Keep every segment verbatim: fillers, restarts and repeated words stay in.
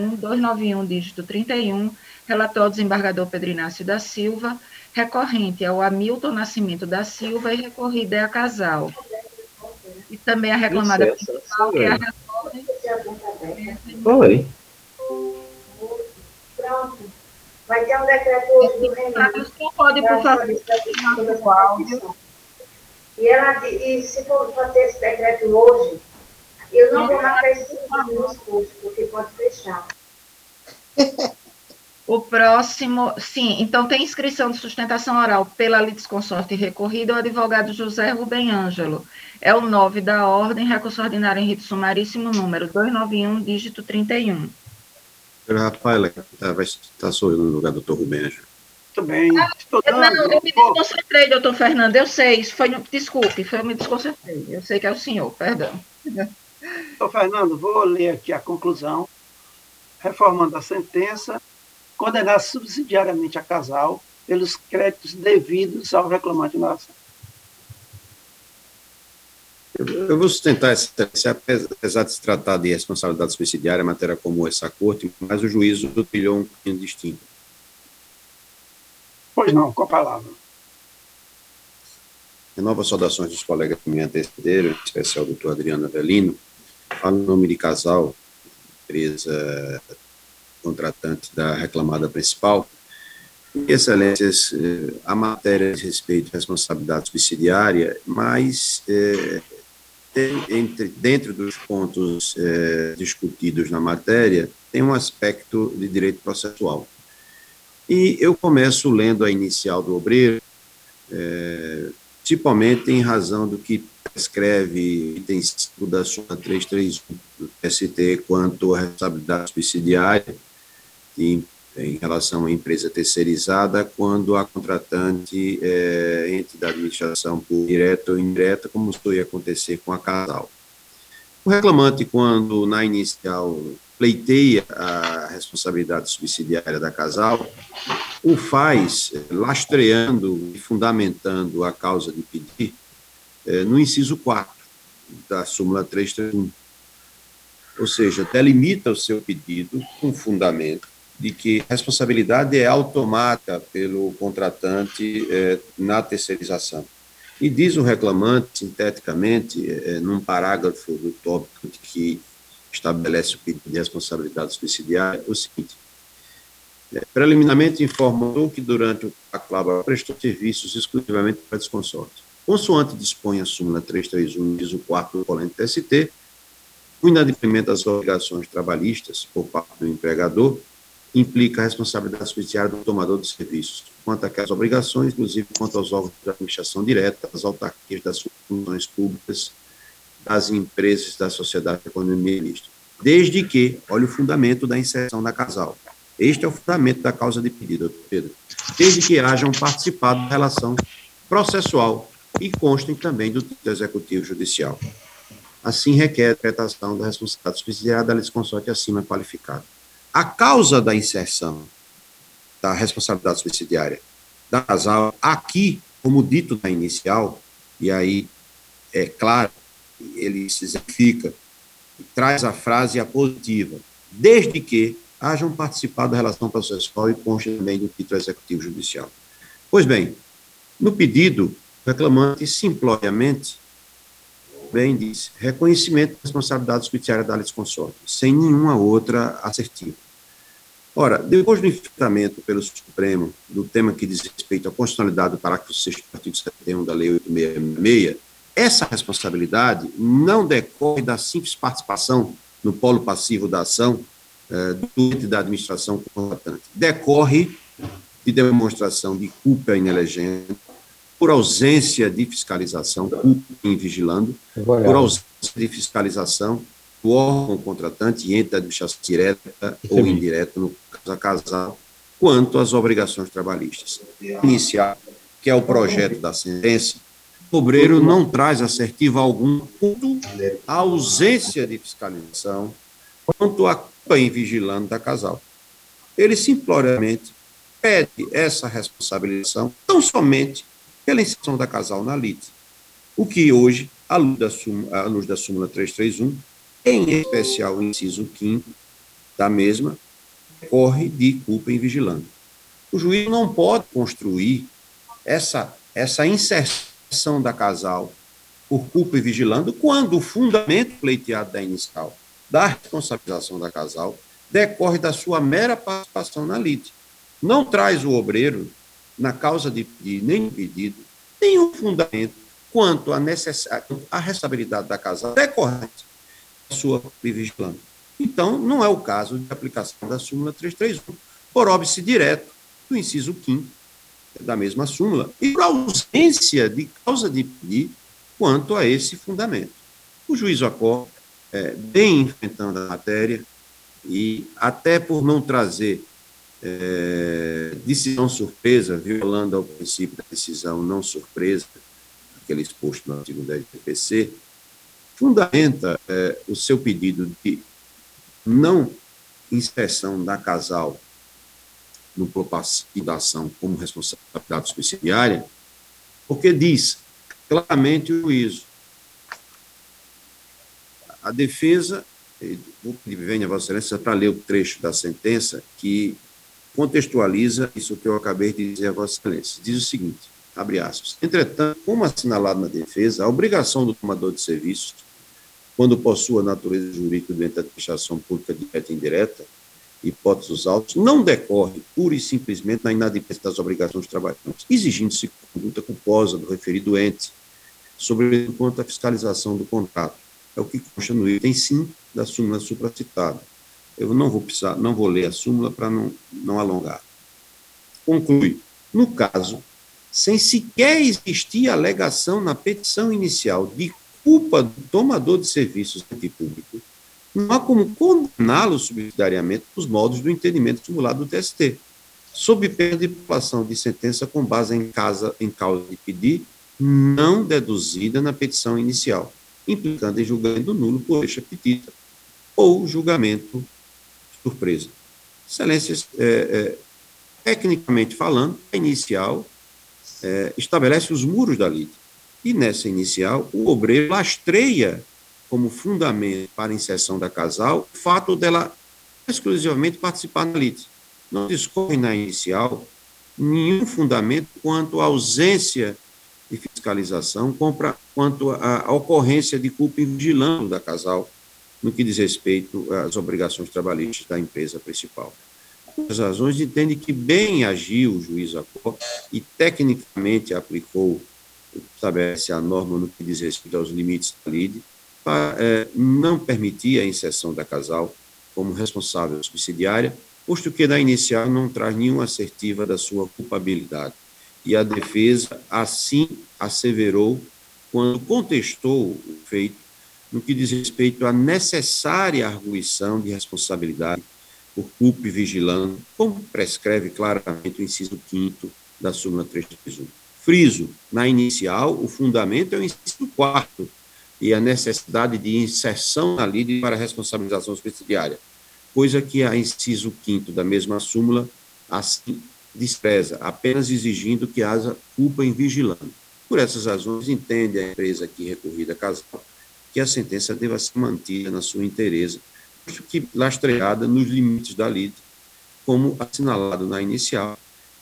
duzentos e noventa e um, dígito trinta e um, relator ao desembargador Pedro Inácio da Silva, recorrente ao Hamilton Nascimento da Silva e recorrida é a Casal. E também a reclamada Licença, principal, que é a senhora. Record. Oi. Pronto. Vai ter um decreto hoje do Renan. O senhor pode, por favor, sobre o essa áudio. petição. E, ela, e se for para ter esse decreto hoje, eu não vou marcar esse vídeo nos posts, porque pode fechar. O próximo, sim, então tem inscrição de sustentação oral pela litisconsorte recorrida, o advogado José Rubem Ângelo. É o nove da ordem, recurso ordinário em rito sumaríssimo, número duzentos e noventa e um, dígito trinta e um. Rafaela, tá, vai estar só no lugar do doutor Rubem Ângelo. Muito bem. Estou Não, dando. eu me desconcentrei, doutor Fernando, eu sei, isso foi, desculpe, foi, eu me desconcentrei, eu sei que é o senhor, perdão. Doutor Fernando, vou ler aqui a conclusão. Reformando a sentença, condenar subsidiariamente a casal pelos créditos devidos ao reclamante na ação. Eu vou sustentar essa, apesar de se tratar de responsabilidade subsidiária, matéria comum essa corte, mas o juízo trilhou um caminho distinto. Pois não, com a palavra. Renovo as saudações dos colegas que me antecederam, em especial o doutor Adriano Avelino. Falo em nome de Casal, empresa contratante da reclamada principal. Excelências, a matéria de respeito à responsabilidade subsidiária, mas é, entre, dentro dos pontos é, discutidos na matéria, tem um aspecto de direito processual. E eu começo lendo a inicial do obreiro, é, principalmente em razão do que prescreve item cinco da súmula trezentos e trinta e um do T S T quanto à responsabilidade subsidiária em, em relação à empresa terceirizada, quando a contratante é entidade de administração por direta ou indireta, como isso ia acontecer com a Casal. O reclamante, quando na inicial pleiteia a responsabilidade subsidiária da Casal, o faz lastreando e fundamentando a causa de pedir é, no inciso quatro da súmula trezentos e trinta e um. Ou seja, delimita o seu pedido com fundamento de que a responsabilidade é automática pelo contratante é, na terceirização. E diz o reclamante, sinteticamente, é, num parágrafo do tópico que estabelece o pedido de responsabilidade subsidiária, o seguinte: é, preliminarmente informou que durante o aclaro prestou serviços exclusivamente para desconsorte. Consoante dispõe a súmula trezentos e trinta e um, diz o quarto do polêmico T S T, o inadimplemento das obrigações trabalhistas por parte do empregador implica a responsabilidade subsidiária do tomador de serviços, quanto àquelas obrigações, inclusive quanto aos órgãos de administração direta, das autarquias, das funções públicas, das empresas, da sociedade de economia mista. Desde que, olha o fundamento da inserção da Casal. Este é o fundamento da causa de pedido, Pedro. Desde que hajam participado da relação processual e constem também do título executivo judicial. Assim, requer a decretação da responsabilidade subsidiária da litisconsorte acima qualificada. A causa da inserção da responsabilidade subsidiária da Casal, aqui, como dito na inicial, e aí é claro, ele se exemplifica, traz a frase apositiva, desde que hajam participado da relação processual e conste também do título executivo judicial. Pois bem, no pedido, o reclamante simploriamente bem diz, reconhecimento da responsabilidade subsidiária da litisconsorte, sem nenhuma outra assertiva. Ora, depois do enfrentamento pelo Supremo do tema que diz respeito à constitucionalidade do parágrafo sexto do artigo setenta e um da Lei oitocentos e sessenta e seis, essa responsabilidade não decorre da simples participação no polo passivo da ação eh, do ente da administração contratante. Decorre de demonstração de culpa inelegente, por ausência de fiscalização, culpa em vigilando, por ausência de fiscalização do órgão contratante, ente da administração direta ou indireta, no caso da Casal, quanto às obrigações trabalhistas. Inicial, que é o projeto da sentença, o obreiro não traz assertiva algum quanto à ausência de fiscalização, quanto à culpa em vigilando da Casal. Ele simplesmente pede essa responsabilização tão somente pela inserção da Casal na lite, o que hoje, à luz da súmula, à luz da súmula trezentos e trinta e um, em especial o inciso quinto da mesma decorre de culpa invigilando. O juiz não pode construir essa, essa inserção da casal por culpa e vigilando quando o fundamento pleiteado da inicial da responsabilização da casal decorre da sua mera participação na lide. Não traz o obreiro na causa de pedir nem no pedido nenhum fundamento quanto à necessidade, à responsabilidade da casal decorrente da sua culpa e vigilando. Então, não é o caso de aplicação da súmula trezentos e trinta e um, por óbice direto do inciso quinto da mesma súmula e por ausência de causa de pedir quanto a esse fundamento. O juiz Acor, é, bem enfrentando a matéria, e até por não trazer é, decisão surpresa, violando ao princípio da decisão não surpresa, aquele exposto no artigo dez do P C, fundamenta é, o seu pedido de não inserção da casal no propassível da ação como responsabilidade subsidiária, porque diz claramente o juízo. A defesa, vou pedir venha a Vossa Excelência para ler o trecho da sentença que contextualiza isso que eu acabei de dizer a Vossa Excelência. Diz o seguinte, abre aspas, entretanto, como assinalado na defesa, a obrigação do tomador de serviços, quando possua natureza jurídica durante a administração pública direta e indireta, hipóteses dos autos, não decorre pura e simplesmente na inadimplência das obrigações trabalhistas, exigindo-se conduta culposa do referido ente, sobretudo quanto à fiscalização do contrato. É o que consta no item cinco da súmula supracitada. Eu não vou precisar, não vou ler a súmula para não, não alongar. Conclui. No caso, sem sequer existir alegação na petição inicial de culpa do tomador de serviços ente público, não há como condená-lo subsidiariamente nos modos do entendimento simulado do T S T, sob pena de população de sentença com base em, casa, em causa de pedir não deduzida na petição inicial, implicando em julgamento nulo por esta petita ou julgamento surpresa. Excelências, é, é, tecnicamente falando, a inicial é, estabelece os muros da lide. E nessa inicial, o obreiro lastreia como fundamento para a inserção da casal o fato dela exclusivamente participar na lide. Não discorre na inicial nenhum fundamento quanto à ausência de fiscalização, quanto à ocorrência de culpa invigilando da casal, no que diz respeito às obrigações trabalhistas da empresa principal. As razões entendem que bem agiu o juiz Acor e tecnicamente aplicou, estabelece a norma no que diz respeito aos limites da lide, para é, não permitir a inserção da casal como responsável subsidiária, posto que na inicial não traz nenhuma assertiva da sua culpabilidade. E a defesa assim asseverou quando contestou o feito no que diz respeito à necessária arguição de responsabilidade por culpa e vigilando, como prescreve claramente o inciso quinto da súmula trezentos e trinta e um. Friso, na inicial, o fundamento é o inciso quarto e a necessidade de inserção na lide para a responsabilização subsidiária, coisa que a inciso quinto da mesma súmula assim despreza, apenas exigindo que haja culpa em vigilando. Por essas razões, entende a empresa aqui recorrida a casal que a sentença deva ser mantida na sua inteireza, posto que lastreada nos limites da lide, como assinalado na inicial,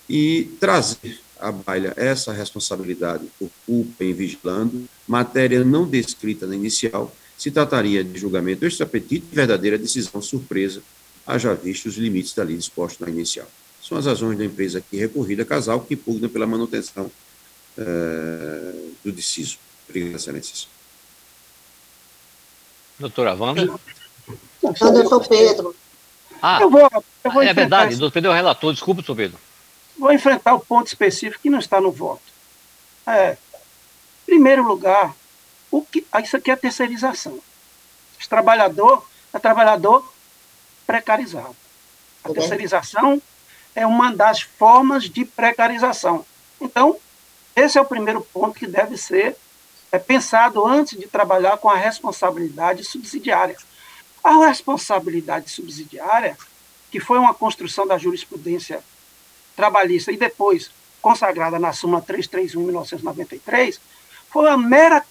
e trazer à baila essa responsabilidade por culpa em vigilando, matéria não descrita na inicial, se trataria de julgamento extrapetite e verdadeira decisão surpresa, haja visto os limites da lide expostos na inicial. São as razões da empresa aqui recorrida a casal que pugna pela manutenção uh, do deciso. Obrigado, excelências. Doutora Wanda? Não, doutor Pedro. Ah, eu vou, eu vou é verdade, esse... doutor Pedro é o relator, desculpa, doutor Pedro. Vou enfrentar o ponto específico que não está no voto. É, em primeiro lugar, o que, isso aqui é terceirização. O trabalhador é trabalhador precarizado. A terceirização é uma das formas de precarização. Então, esse é o primeiro ponto que deve ser é, pensado antes de trabalhar com a responsabilidade subsidiária. A responsabilidade subsidiária, que foi uma construção da jurisprudência trabalhista e depois consagrada na súmula trezentos e trinta e um de mil novecentos e noventa e três, foi uma mera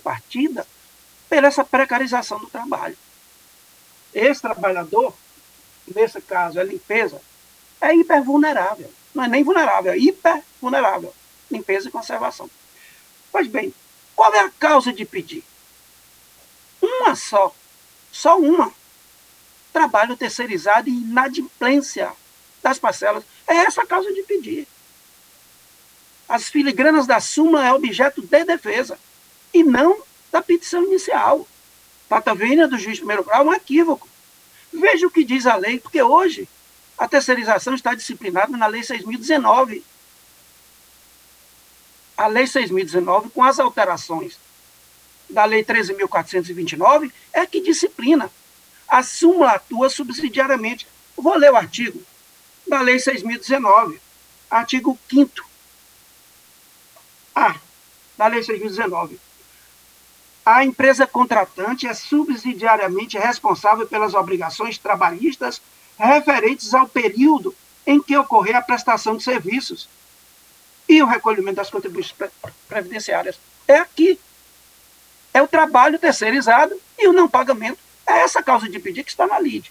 contrapartida pela essa precarização do trabalho. Esse trabalhador nesse caso é limpeza, é hipervulnerável. Não é nem vulnerável, é hipervulnerável. Limpeza e conservação. Pois bem, qual é a causa de pedir? Uma só. Só uma. Trabalho terceirizado e inadimplência das parcelas. É essa a causa de pedir. As filigranas da súmula é objeto de defesa e não da petição inicial. Pata vênia do juiz de primeiro grau é um equívoco. Veja o que diz a lei, porque hoje a terceirização está disciplinada na Lei seis mil e dezenove. A Lei seis mil e dezenove, com as alterações da Lei treze mil quatrocentos e vinte e nove, é que disciplina. A súmula atua subsidiariamente. Vou ler o artigo da Lei seis mil e dezenove, artigo quinto A da Lei seis mil e dezenove. A empresa contratante é subsidiariamente responsável pelas obrigações trabalhistas referentes ao período em que ocorrer a prestação de serviços e o recolhimento das contribuições previdenciárias. É aqui. É o trabalho terceirizado e o não pagamento. É essa a causa de pedir que está na lide.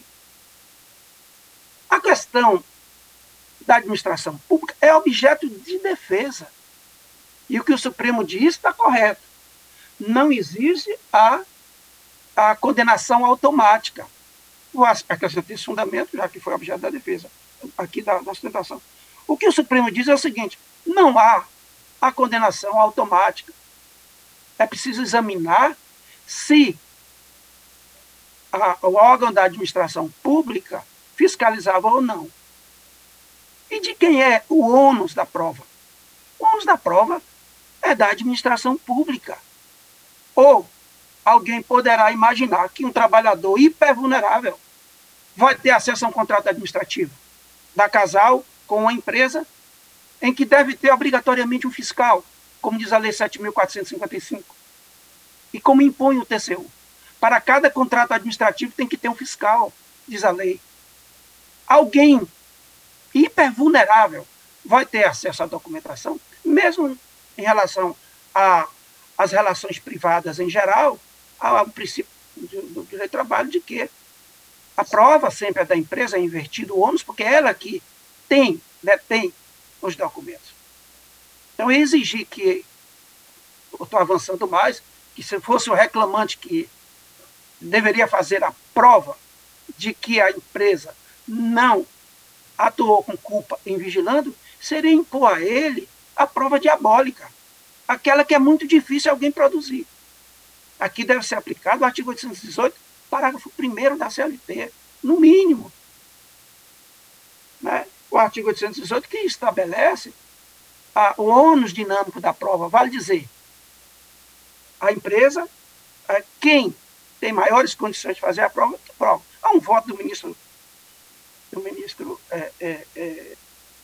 A questão da administração pública é objeto de defesa. E o que o Supremo diz está correto. Não existe a, a condenação automática. Vou acrescentar esse fundamento, já que foi objeto da defesa, aqui da, da sustentação. O que o Supremo diz é o seguinte: não há a condenação automática. É preciso examinar se a, o órgão da administração pública fiscalizava ou não. E de quem é o ônus da prova? O ônus da prova é da administração pública. Ou alguém poderá imaginar que um trabalhador hipervulnerável vai ter acesso a um contrato administrativo da Casal com uma empresa em que deve ter obrigatoriamente um fiscal, como diz a Lei sete mil quatrocentos e cinquenta e cinco. E como impõe o T C U. Para cada contrato administrativo tem que ter um fiscal, diz a lei. Alguém hipervulnerável vai ter acesso à documentação, mesmo em relação às relações privadas em geral, ao princípio do direito do trabalho de que a prova sempre é da empresa, é invertido o ônus, porque é ela que tem, detém os documentos. Então, exigir que, eu estou avançando mais, que se fosse o reclamante que deveria fazer a prova de que a empresa não atuou com culpa em vigilando, seria impor a ele a prova diabólica, aquela que é muito difícil alguém produzir. Aqui deve ser aplicado o artigo oitocentos e dezoito, parágrafo primeiro da C L T, no mínimo. Né? O artigo oitocentos e dezoito que estabelece a, o ônus dinâmico da prova, vale dizer, a empresa, a, quem tem maiores condições de fazer a prova, que prova. Há um voto do ministro, do ministro é, é, é,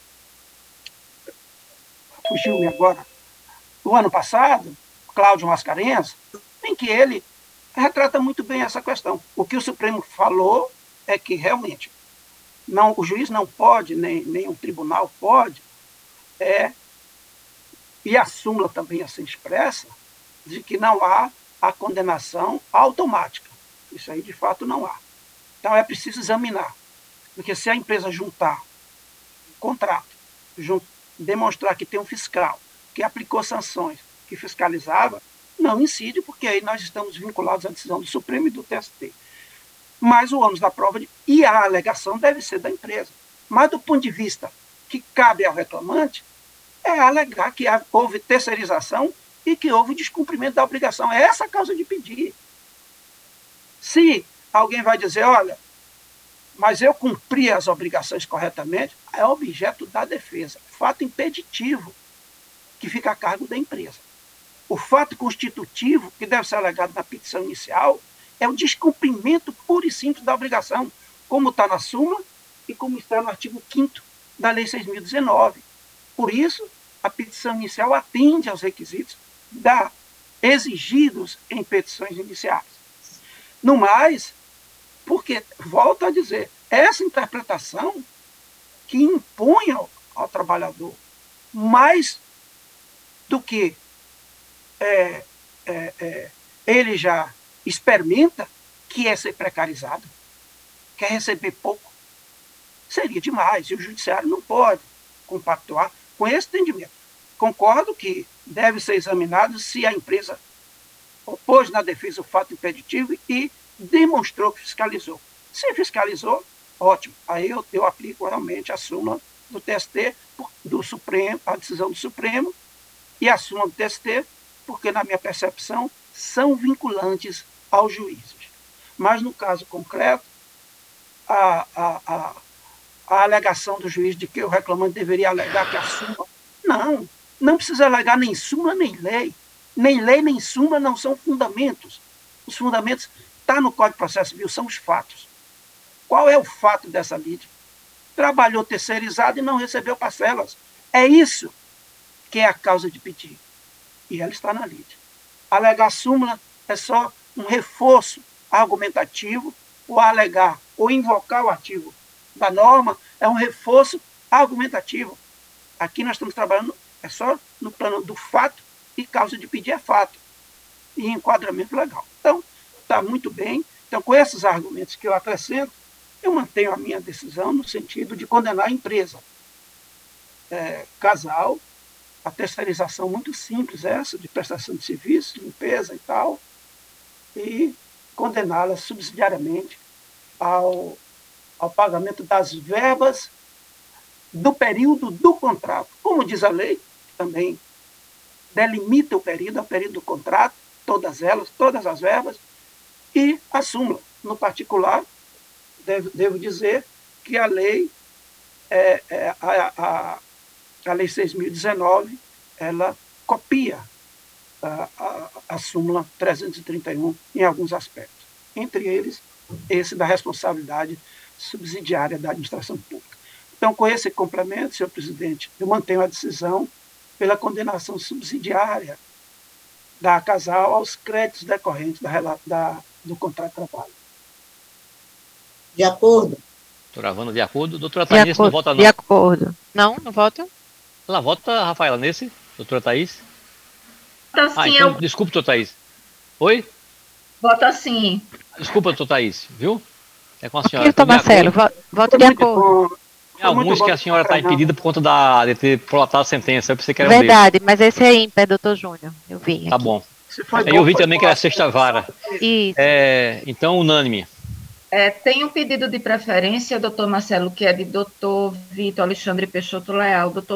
fugiu-me agora, do ano passado, Cláudio Mascarenhas, em que ele retrata muito bem essa questão. O que o Supremo falou é que realmente não, o juiz não pode, nem, nem o tribunal pode, é, e a súmula também assim expressa, de que não há a condenação automática. Isso aí, de fato, não há. Então, é preciso examinar. Porque se a empresa juntar um contrato, jun- demonstrar que tem um fiscal, que aplicou sanções, que fiscalizava, não incide, porque aí nós estamos vinculados à decisão do Supremo e do T S T. Mas o ônus da prova de, e a alegação deve ser da empresa. Mas, do ponto de vista que cabe ao reclamante, é alegar que houve terceirização e que houve descumprimento da obrigação. É essa a causa de pedir. Se alguém vai dizer, olha, mas eu cumpri as obrigações corretamente, é objeto da defesa. Fato impeditivo que fica a cargo da empresa. O fato constitutivo, que deve ser alegado na petição inicial, é o descumprimento puro e simples da obrigação, como está na súmula e como está no artigo quinto da Lei seis mil e dezenove. Por isso, a petição inicial atende aos requisitos da, exigidos em petições iniciais. No mais, porque, volto a dizer, essa interpretação que impõe ao, ao trabalhador mais do que é, é, é, ele já experimenta, que é ser precarizado, quer receber pouco, seria demais, e o judiciário não pode compactuar com esse entendimento. Concordo que deve ser examinado se a empresa opôs na defesa o fato impeditivo e demonstrou que fiscalizou. Se fiscalizou, ótimo. Aí eu, eu aplico realmente a súmula do T S T, do Supremo, a decisão do Supremo e a súmula do T S T, porque, na minha percepção, são vinculantes aos juízes. Mas, no caso concreto, a, a, a, a alegação do juiz de que o reclamante deveria alegar que a súmula... Não, não precisa alegar nem súmula nem lei. Nem lei nem súmula não são fundamentos. Os fundamentos estão no Código de Processo Civil, são os fatos. Qual é o fato dessa lide? Trabalhou terceirizado e não recebeu parcelas. É isso que é a causa de pedir. E ela está na lide. Alegar súmula é só um reforço argumentativo, ou alegar ou invocar o artigo da norma é um reforço argumentativo. Aqui nós estamos trabalhando é só no plano do fato, e causa de pedir é fato, e enquadramento legal. Então, está muito bem. Então, com esses argumentos que eu acrescento, eu mantenho a minha decisão no sentido de condenar a empresa. É, casal, a terceirização muito simples essa, de prestação de serviço, limpeza e tal, e condená-la subsidiariamente ao, ao pagamento das verbas do período do contrato. Como diz a lei, também delimita o período, é o período do contrato, todas elas, todas as verbas, e a súmula. No particular, devo, devo dizer que a lei, é, é, a, a, a lei seis mil e dezenove, ela copia a, a, a súmula trezentos e trinta e um em alguns aspectos. Entre eles, esse da responsabilidade subsidiária da administração pública. Então, com esse complemento, senhor presidente, eu mantenho a decisão pela condenação subsidiária da casal aos créditos decorrentes da, da, do contrato de trabalho. De acordo? Doutora Havana, de acordo. Doutora Thaís não vota, não. De acordo. Não, não vota? Ela vota, Rafaela, nesse? Doutora Thaís? Vota sim, Ah, então, eu... desculpa, doutora Thaís. Oi? Vota sim. Desculpa, doutora Thaís, viu? É com a senhora. Ok, doutor Marcelo, voto de acordo. Tem alguns que a senhora está impedida por conta da, de ter prolongado a sentença. Eu pensei que era um Verdade, mas esse é ímpar, doutor Júnior. Eu vi. Tá aqui. bom. Aí eu vi também que era sexta vara. Isso. É, então, unânime. É, tem um pedido de preferência, doutor Marcelo, que é de doutor Vitor Alexandre Peixoto Leal, doutor